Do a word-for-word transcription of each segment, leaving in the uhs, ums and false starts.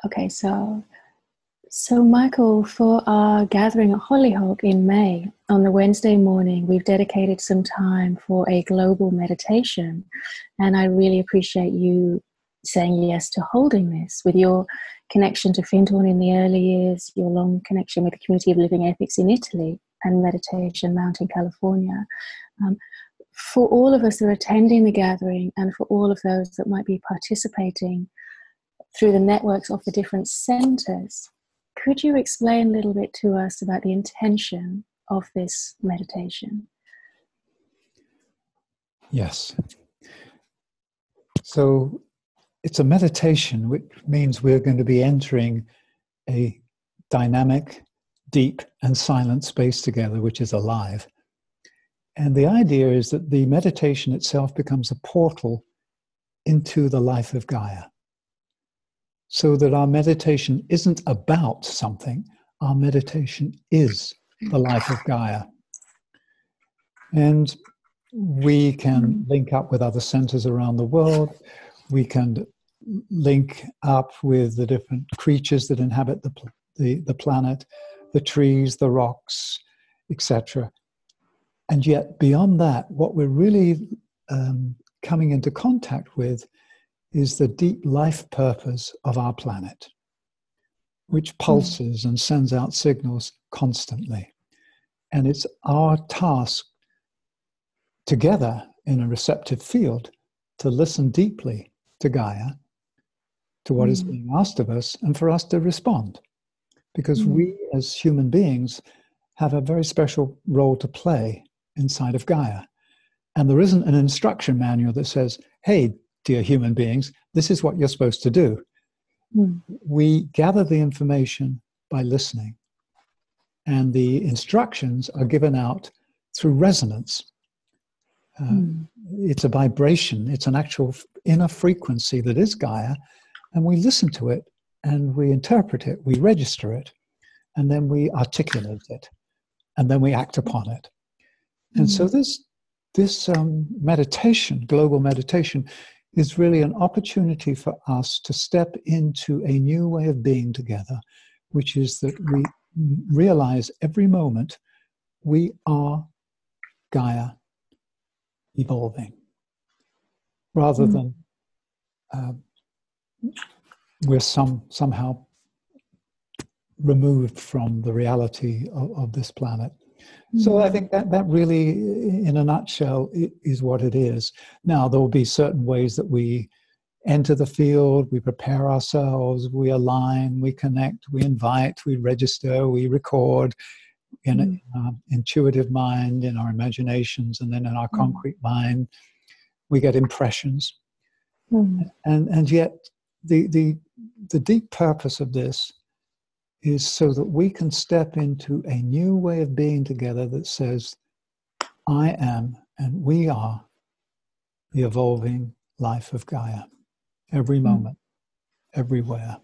Okay, so so Michael, for our gathering at Hollyhock in May, on the Wednesday morning, we've dedicated some time for a global meditation, and I really appreciate you saying yes to holding this with your connection to Findhorn in the early years, your long connection with the Community of Living Ethics in Italy, and Meditation Mountain, California. Um, for all of us that are attending the gathering, and for all of those that might be participating through the networks of the different centers, could you explain a little bit to us about the intention of this meditation? Yes. So it's a meditation, which means we're going to be entering a dynamic, deep, and silent space together, which is alive. And the idea is that the meditation itself becomes a portal into the life of Gaia. So that our meditation isn't about something, our meditation is the life of Gaia. And we can link up with other centers around the world. We can link up with the different creatures that inhabit the, the, the planet, the trees, the rocks, et cetera. And yet beyond that, what we're really um, coming into contact with is the deep life purpose of our planet, which pulses and sends out signals constantly. And it's our task together in a receptive field to listen deeply to Gaia, to what mm. is being asked of us, and for us to respond. Because mm. we as human beings have a very special role to play inside of Gaia. And there isn't an instruction manual that says, hey, dear human beings, this is what you're supposed to do. Mm. We gather the information by listening, and the instructions are given out through resonance. Uh, mm. It's a vibration, it's an actual inner frequency that is Gaia, and we listen to it, and we interpret it, we register it, and then we articulate it, and then we act upon it. Mm. And so this, this um, meditation, global meditation, is really an opportunity for us to step into a new way of being together, which is that we realize every moment we are Gaia evolving, rather mm. than uh, we're some, somehow removed from the reality of, of this planet. So I think that, that really, in a nutshell, is what it is. Now, there will be certain ways that we enter the field, we prepare ourselves, we align, we connect, we invite, we register, we record in mm. an intuitive mind, in our imaginations, and then in our concrete mm. mind, we get impressions. Mm. And, and yet, the, the, the deep purpose of this is so that we can step into a new way of being together that says, I am and we are the evolving life of Gaia, every moment, mm. everywhere.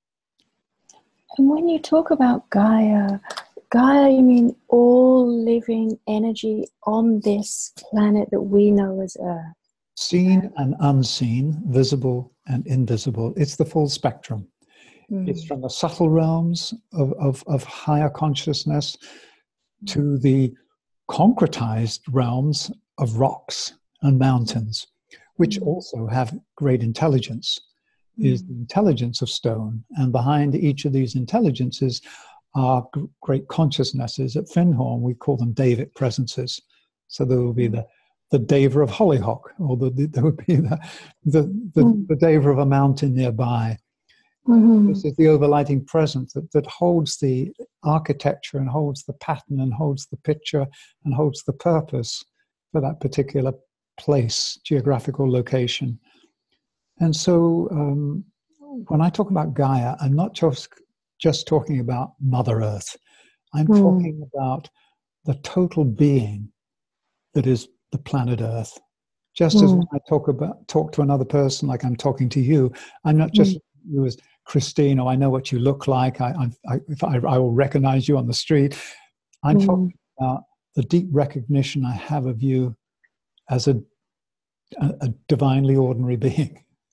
And when you talk about Gaia, Gaia, you mean all living energy on this planet that we know as Earth? Seen and unseen, visible and invisible. It's the full spectrum. Mm. It's from the subtle realms of, of, of higher consciousness to the concretized realms of rocks and mountains, which mm. also have great intelligence, mm. is the intelligence of stone. And behind each of these intelligences are g- great consciousnesses. At Findhorn, we call them Davic presences. So there will be the, the Deva of Hollyhock, or the, the, there would be the, the, the, mm. the Deva of a mountain nearby. Mm-hmm. This is the overlighting presence that, that holds the architecture and holds the pattern and holds the picture and holds the purpose for that particular place, geographical location. And so um, when I talk about Gaia, I'm not just, just talking about Mother Earth. I'm mm. talking about the total being that is the planet Earth. Just mm. as when I talk about talk to another person like I'm talking to you, I'm not just mm. you as Christine, or I know what you look like, I, I, I, if I, I will recognize you on the street. I'm mm. talking about the deep recognition I have of you as a, a, a divinely ordinary being,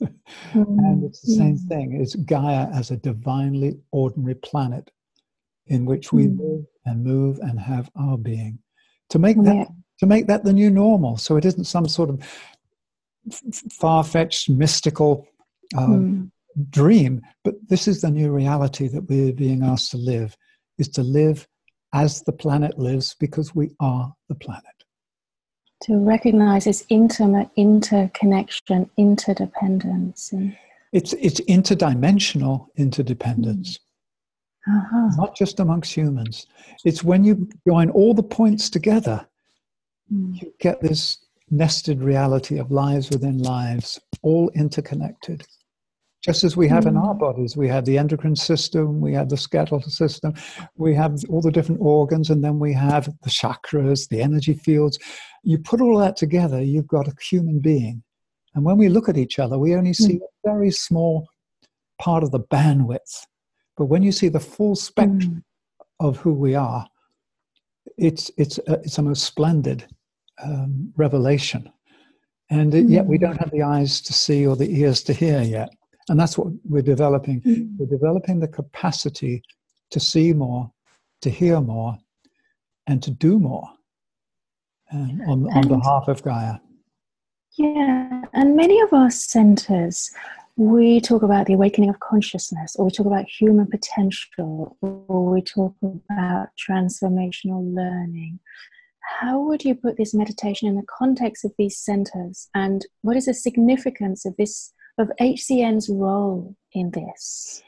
And Mm. it's the same thing. It's Gaia as a divinely ordinary planet in which we Mm. live and move and have our being. To make And that we to make that the new normal, so it isn't some sort of far-fetched mystical um, mm. dream, but this is the new reality that we're being asked to live, is to live as the planet lives, because we are the planet. To recognize this intimate interconnection, interdependence. And, It's it's interdimensional interdependence, mm. uh-huh. not just amongst humans. It's when you join all the points together, mm. you get this nested reality of lives within lives, all interconnected. Just as we have in our bodies, we have the endocrine system, we have the skeletal system, we have all the different organs, and then we have the chakras, the energy fields. You put all that together, you've got a human being. And when we look at each other, we only see a very small part of the bandwidth. But when you see the full spectrum mm. of who we are, it's, it's, a, it's a most splendid um, revelation. And it, yet we don't have the eyes to see or the ears to hear yet. And that's what we're developing. Mm. We're developing the capacity to see more, to hear more, and to do more um, on, on behalf of Gaia. Yeah, and many of our centers, we talk about the awakening of consciousness, or we talk about human potential, or we talk about transformational learning. How would you put this meditation in the context of these centers, and what is the significance of this, of H C N's role in this?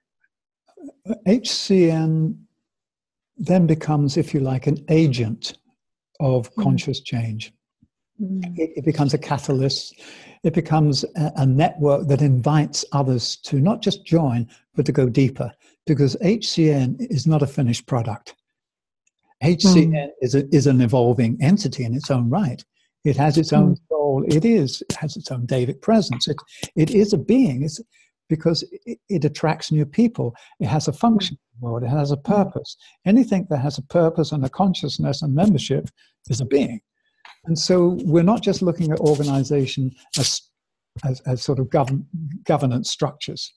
H C N then becomes, if you like, an agent of mm. conscious change. Mm. It, it becomes a catalyst. It becomes a, a network that invites others to not just join, but to go deeper, because H C N is not a finished product. H C N mm. is, a, is an evolving entity in its own right. It has its own mm. soul. It is it has its own Davic presence. It it is a being. It's because it, it attracts new people. It has a function in the world. It has a purpose. Anything that has a purpose and a consciousness and membership is a being. And so we're not just looking at organization as as, as sort of govern, governance structures.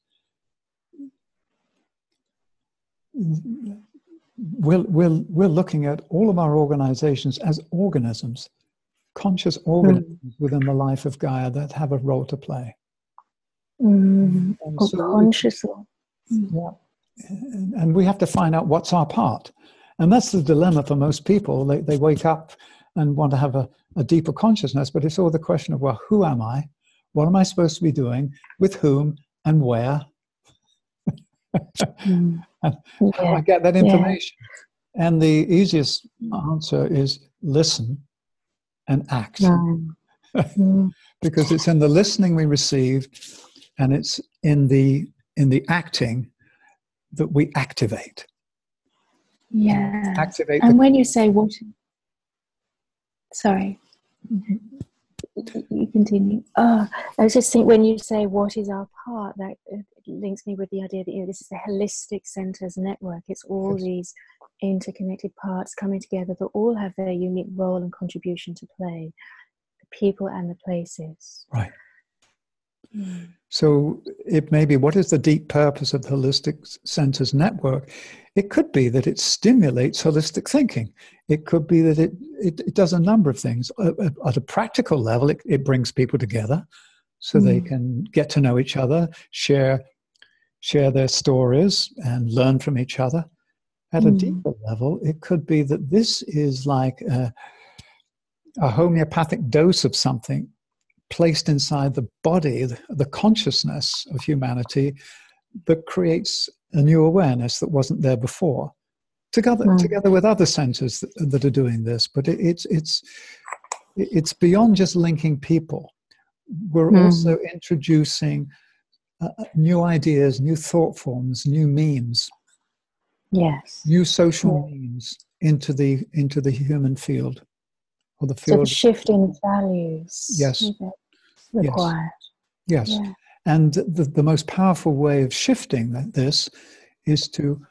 We're, we're, we're looking at all of our organizations as organisms, conscious organisms mm. within the life of Gaia that have a role to play. Mm. Or so conscious. Yeah. And, and we have to find out what's our part. And that's the dilemma for most people. They, they wake up and want to have a, a deeper consciousness, but it's all the question of, well, who am I? What am I supposed to be doing? With whom and where? mm. And yeah. how do I get that information? Yeah. And the easiest answer is listen and act. Mm. Because it's in the listening we receive, and it's in the in the acting that we activate. Yeah. Activate. And the, when you say what, sorry, you continue. Oh, I was just thinking, when you say what is our part, that it links me with the idea that, you know, this is a holistic centers network. It's all yes. these interconnected parts coming together that all have their unique role and contribution to play, the people and the places. Right. Mm. So it may be, what is the deep purpose of the Holistic Centers Network? It could be that it stimulates holistic thinking. It could be that it, it, it does a number of things. At a practical level, it, it brings people together so mm. they can get to know each other, share, share their stories, and learn from each other. At mm. a deeper level, it could be that this is like a, a homeopathic dose of something placed inside the body, the, the consciousness of humanity, that creates a new awareness that wasn't there before, together mm. together with other centers that, that are doing this. But it, it's it's it's beyond just linking people. We're mm. also introducing uh, new ideas, new thought forms, new memes, yes, new social yeah. memes into the into the human field. Or the field. So the shift in values. Yes. Required. Yes. yes. Yeah. And the, the most powerful way of shifting this is to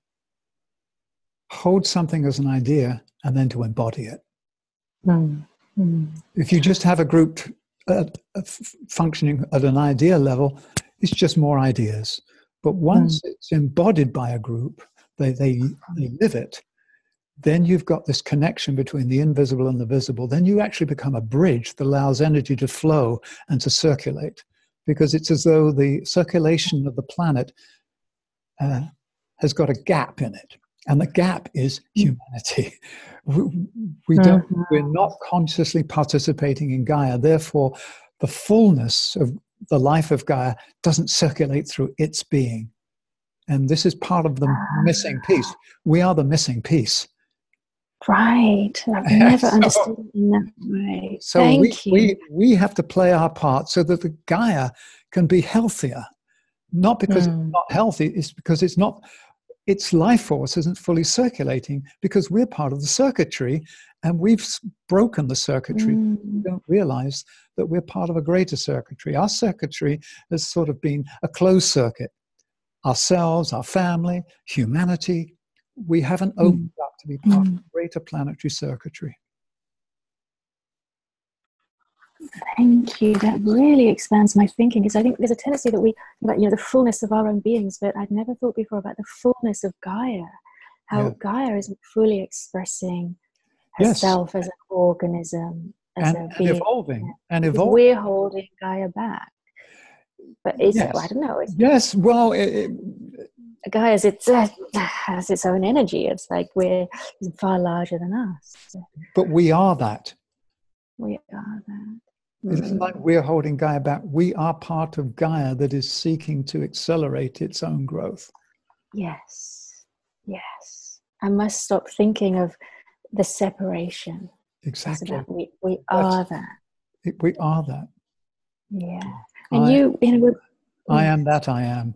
hold something as an idea and then to embody it. Mm. Mm. If you just have a group uh, f- functioning at an idea level, it's just more ideas. But once mm. it's embodied by a group, they, they, they live it, then you've got this connection between the invisible and the visible. Then you actually become a bridge that allows energy to flow and to circulate, because it's as though the circulation of the planet uh, has got a gap in it. And the gap is humanity. We, we don't, mm-hmm. we're not consciously participating in Gaia. Therefore, the fullness of the life of Gaia doesn't circulate through its being. And this is part of the missing piece. We are the missing piece. Right. I've never so, understood it in that way. So Thank we, you. we, we have to play our part so that the Gaia can be healthier. Not because mm. it's not healthy, it's because it's not, its life force isn't fully circulating, because we're part of the circuitry and we've broken the circuitry. Mm. We don't realize that we're part of a greater circuitry. Our circuitry has sort of been a closed circuit. Ourselves, our family, humanity, we haven't opened mm. up to be part mm. of greater planetary circuitry. Thank you. That really expands my thinking, because I think there's a tendency that we, about, you know, the fullness of our own beings, but I'd never thought before about the fullness of Gaia, how yeah. Gaia isn't fully expressing herself yes. as an organism, as and, a and being. evolving, and evolving. We're holding Gaia back. But is yes. it, I don't know. It's, yes, well, it, it, Gaia has its, uh, has its own energy. It's like we're far larger than us. But we are that. We are that. It isn't like we're holding Gaia back. We are part of Gaia that is seeking to accelerate its own growth. Yes, yes. I must stop thinking of the separation. Exactly. It's about we, we are that. It, we are that. Yeah. And I, you, you know, I am that I am.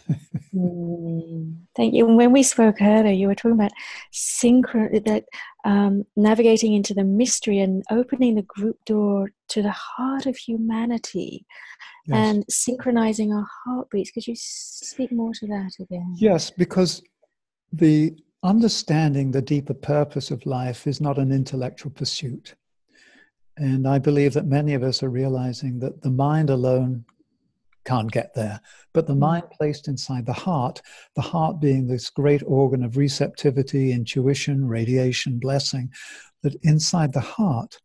mm, thank you. When we spoke earlier, you were talking about synchro, that um, navigating into the mystery and opening the group door to the heart of humanity, yes. and synchronizing our heartbeats. Could you speak more to that again? Yes, because the understanding the deeper purpose of life is not an intellectual pursuit. And I believe that many of us are realizing that the mind alone can't get there. But the mind placed inside the heart, the heart being this great organ of receptivity, intuition, radiation, blessing, that inside the heart,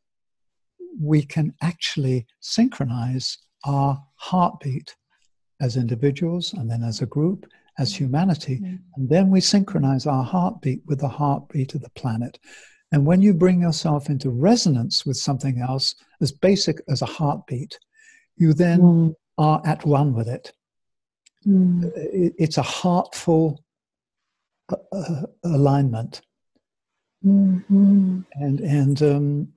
we can actually synchronize our heartbeat as individuals, and then as a group, as humanity. Mm-hmm. And then we synchronize our heartbeat with the heartbeat of the planet. And when you bring yourself into resonance with something else as basic as a heartbeat, you then mm. are at one with it. Mm. It's a heartful uh, alignment. Mm-hmm. And, and um,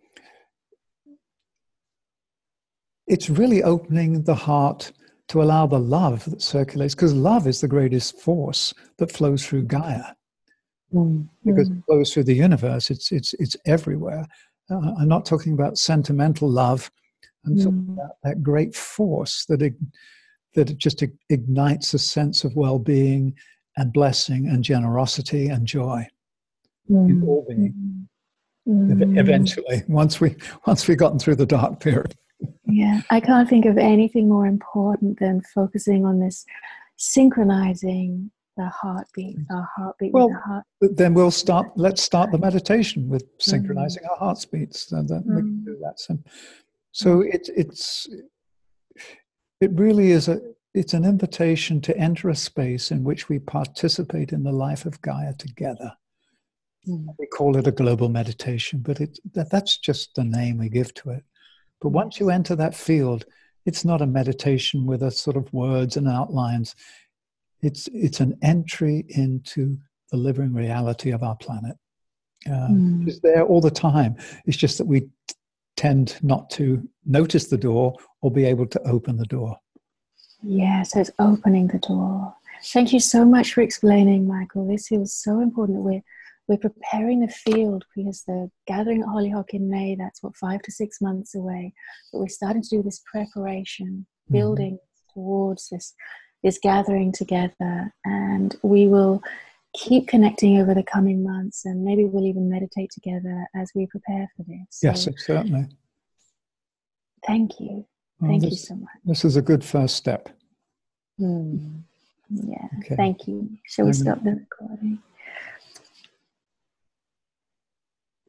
it's really opening the heart to allow the love that circulates, because love is the greatest force that flows through Gaia. Mm-hmm. Because it flows through the universe, it's it's it's everywhere. Uh, I'm not talking about sentimental love. I'm mm. talking about that great force that it, that it just ignites a sense of well-being and blessing and generosity and joy mm. in all being. Mm. Eventually, once we once we've gotten through the dark period. Yeah, I can't think of anything more important than focusing on this, synchronizing the heartbeat, our heartbeat well, with the heart. Then we'll start, let's start the meditation with synchronizing mm. our heartbeats. And then mm. we can do that. So, so it, it's, it really is a, it's an invitation to enter a space in which we participate in the life of Gaia together. Mm. We call it a global meditation, but it, that, that's just the name we give to it. But once you enter that field, it's not a meditation with a sort of words and outlines. It's it's an entry into the living reality of our planet. Um, mm. It's there all the time. It's just that we t- tend not to notice the door or be able to open the door. Yeah, so it's opening the door. Thank you so much for explaining, Michael. This feels so important that we're, we're preparing the field, because the gathering at Hollyhock in May, that's what, five to six months away. But we're starting to do this preparation, building mm-hmm. towards this this gathering together, and we will keep connecting over the coming months, and maybe we'll even meditate together as we prepare for this. Yes, so, certainly. Thank you. Well, Thank this, you so much. This is a good first step. Mm. Yeah, Okay. thank you. Shall we I'm, stop the recording?